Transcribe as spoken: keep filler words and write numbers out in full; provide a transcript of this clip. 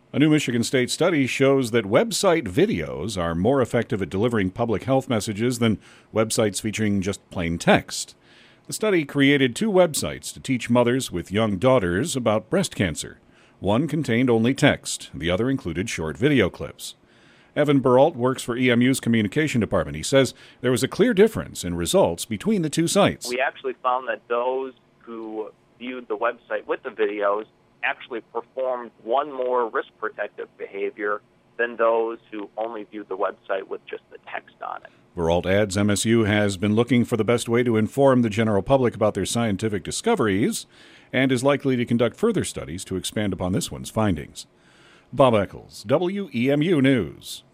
A new Michigan State study shows that website videos are more effective at delivering public health messages than websites featuring just plain text. The study created two websites to teach mothers with young daughters about breast cancer. One contained only text, the other included short video clips. Evan Beralt works for E M U's communication department. He says there was a clear difference in results between the two sites. We actually found that those who viewed the website with the videos actually performed one more risk protective behavior than those who only viewed the website with just the text on it. Beralt adds M S U has been looking for the best way to inform the general public about their scientific discoveries and is likely to conduct further studies to expand upon this one's findings. Bob Eccles, W E M U News.